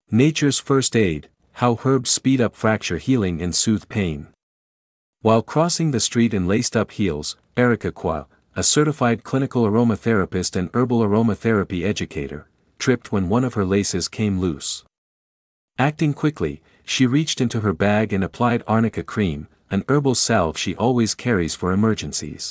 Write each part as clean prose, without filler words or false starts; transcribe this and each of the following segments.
Nature's First Aid: How Herbs Speed Up Fracture Healing and Soothe Pain. While crossing the street in laced-up heels, Erica Kwa, a certified clinical aromatherapist and herbal aromatherapy educator, tripped when one of her laces came loose. Acting quickly, she reached into her bag and applied arnica cream, an herbal salve she always carries for emergencies.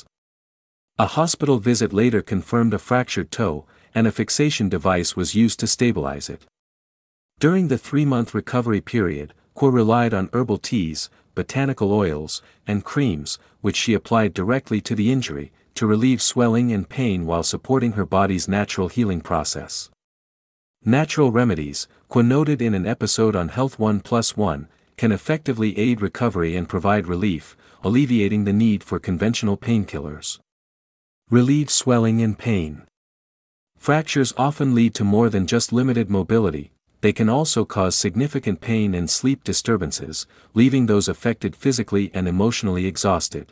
A hospital visit later confirmed a fractured toe, and a fixation device was used to stabilize it. During the 3-month recovery period, Kwa relied on herbal teas, botanical oils, and creams, which she applied directly to the injury, to relieve swelling and pain while supporting her body's natural healing process. Natural remedies, Kwa noted in an episode on Health 1+1, can effectively aid recovery and provide relief, alleviating the need for conventional painkillers. Relieve swelling and pain. Fractures often lead to more than just limited mobility. They can also cause significant pain and sleep disturbances, leaving those affected physically and emotionally exhausted.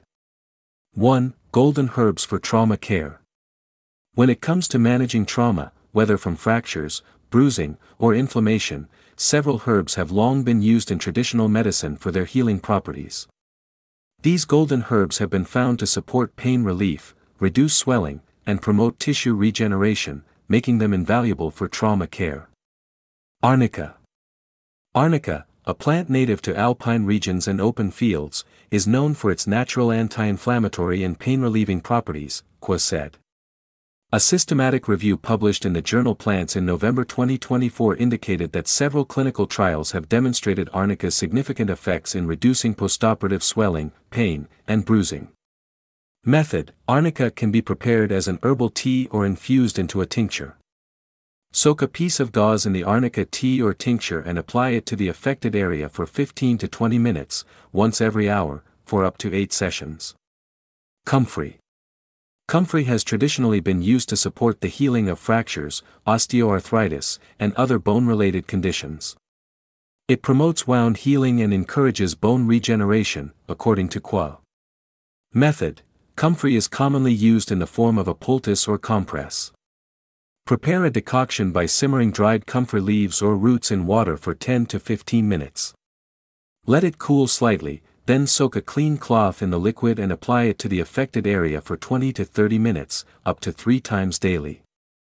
1. Golden Herbs for Trauma Care. When it comes to managing trauma, whether from fractures, bruising, or inflammation, several herbs have long been used in traditional medicine for their healing properties. These golden herbs have been found to support pain relief, reduce swelling, and promote tissue regeneration, making them invaluable for trauma care. Arnica. Arnica, a plant native to alpine regions and open fields, is known for its natural anti-inflammatory and pain-relieving properties, Kwa said. A systematic review published in the journal Plants in November 2024 indicated that several clinical trials have demonstrated arnica's significant effects in reducing postoperative swelling, pain, and bruising. Method: Arnica can be prepared as an herbal tea or infused into a tincture. Soak a piece of gauze in the arnica tea or tincture and apply it to the affected area for 15 to 20 minutes, once every hour, for up to 8 sessions. Comfrey. Comfrey has traditionally been used to support the healing of fractures, osteoarthritis, and other bone-related conditions. It promotes wound healing and encourages bone regeneration, according to Kwa. Method: Comfrey is commonly used in the form of a poultice or compress. Prepare a decoction by simmering dried comfrey leaves or roots in water for 10 to 15 minutes. Let it cool slightly, then soak a clean cloth in the liquid and apply it to the affected area for 20 to 30 minutes, up to 3 times daily.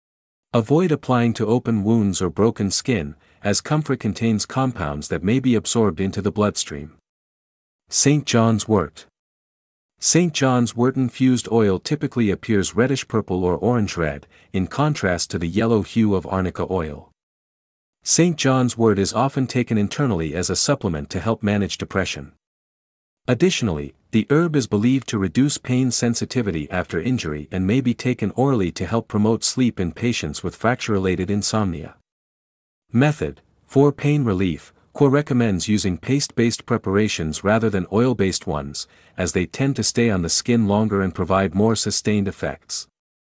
Avoid applying to open wounds or broken skin, as comfrey contains compounds that may be absorbed into the bloodstream. St. John's Wort. St. John's Wort infused oil typically appears reddish-purple or orange-red, in contrast to the yellow hue of arnica oil. St. John's Wort is often taken internally as a supplement to help manage depression. Additionally, the herb is believed to reduce pain sensitivity after injury and may be taken orally to help promote sleep in patients with fracture-related insomnia. Method: For pain relief, Kwa recommends using paste-based preparations rather than oil-based ones, as they tend to stay on the skin longer and provide more sustained effects.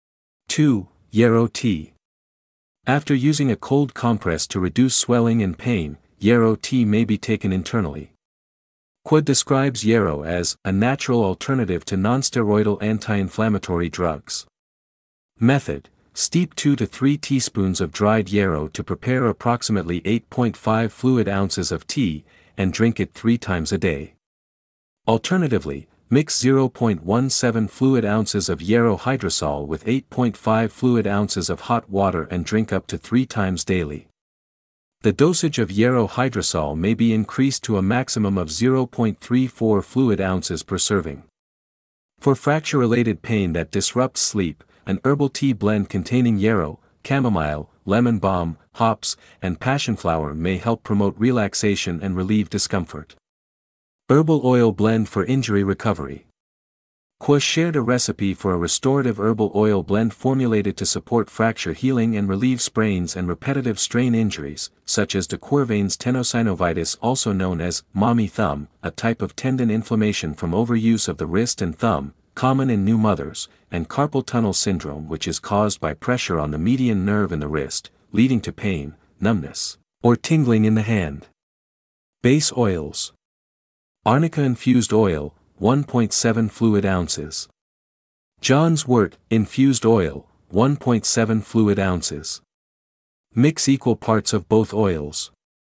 2. Yarrow tea. After using a cold compress to reduce swelling and pain, yarrow tea may be taken internally. Kwa describes yarrow as a natural alternative to nonsteroidal anti-inflammatory drugs. Method: Steep 2 to 3 teaspoons of dried yarrow to prepare approximately 8.5 fluid ounces of tea, and drink it 3 times a day. Alternatively, mix 0.17 fluid ounces of yarrow hydrosol with 8.5 fluid ounces of hot water and drink up to 3 times daily. The dosage of yarrow hydrosol may be increased to a maximum of 0.34 fluid ounces per serving. For fracture-related pain that disrupts sleep, an herbal tea blend containing yarrow, chamomile, lemon balm, hops, and passionflower may help promote relaxation and relieve discomfort. Herbal oil blend for injury recovery. Kwa shared a recipe for a restorative herbal oil blend formulated to support fracture healing and relieve sprains and repetitive strain injuries, such as de Quervain's tenosynovitis, also known as mommy thumb, a type of tendon inflammation from overuse of the wrist and thumb, common in new mothers, and carpal tunnel syndrome, which is caused by pressure on the median nerve in the wrist, leading to pain, numbness, or tingling in the hand. Base oils. Arnica infused oil, 1.7 fluid ounces. John's Wort infused oil, 1.7 fluid ounces. Mix equal parts of both oils.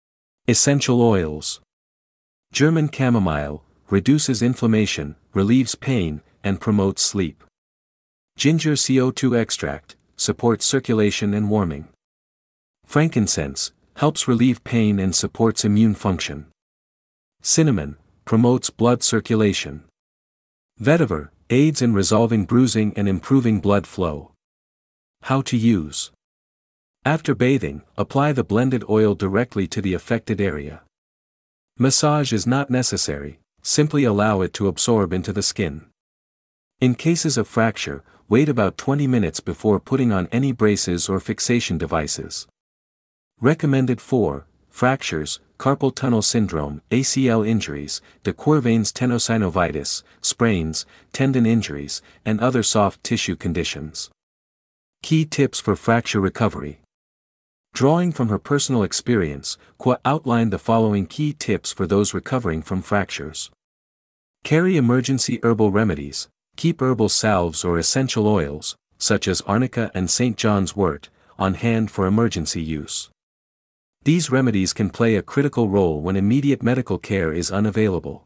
Essential oils. German chamomile reduces inflammation, relieves pain, and promotes sleep. Ginger CO2 extract supports circulation and warming. Frankincense helps relieve pain and supports immune function. Cinnamon promotes blood circulation. Vetiver aids in resolving bruising and improving blood flow. How to use. After bathing, apply the blended oil directly to the affected area. Massage is not necessary, simply allow it to absorb into the skin. In cases of fracture, wait about 20 minutes before putting on any braces or fixation devices. Recommended for fractures, carpal tunnel syndrome, ACL injuries, de Quervain's tenosynovitis, sprains, tendon injuries, and other soft tissue conditions. Key tips for fracture recovery. Drawing from her personal experience, Kwa outlined the following key tips for those recovering from fractures. Carry emergency herbal remedies. Keep herbal salves or essential oils, such as arnica and St. John's wort, on hand for emergency use. These remedies can play a critical role when immediate medical care is unavailable.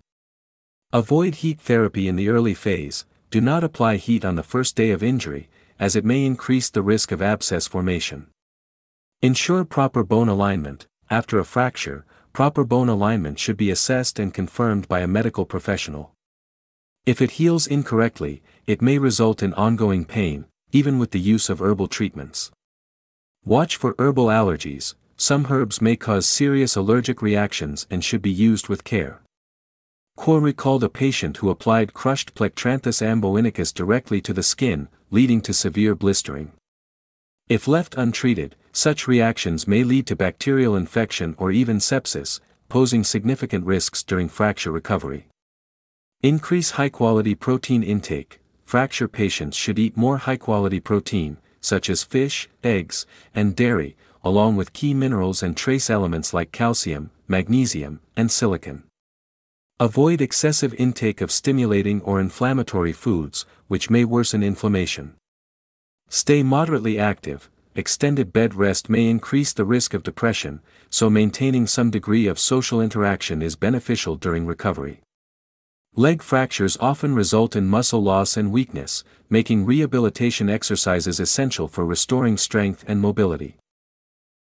Avoid heat therapy in the early phase. Do not apply heat on the first day of injury, as it may increase the risk of abscess formation. Ensure proper bone alignment. After a fracture, proper bone alignment should be assessed and confirmed by a medical professional. If it heals incorrectly, it may result in ongoing pain, even with the use of herbal treatments. Watch for herbal allergies. Some herbs may cause serious allergic reactions and should be used with care. Kwa recalled a patient who applied crushed Plectranthus amboinicus directly to the skin, leading to severe blistering. If left untreated, such reactions may lead to bacterial infection or even sepsis, posing significant risks during fracture recovery. Increase high-quality protein intake. Fracture patients should eat more high-quality protein, such as fish, eggs, and dairy, along with key minerals and trace elements like calcium, magnesium, and silicon. Avoid excessive intake of stimulating or inflammatory foods, which may worsen inflammation. Stay moderately active. Extended bed rest may increase the risk of depression, so maintaining some degree of social interaction is beneficial during recovery. Leg fractures often result in muscle loss and weakness, making rehabilitation exercises essential for restoring strength and mobility.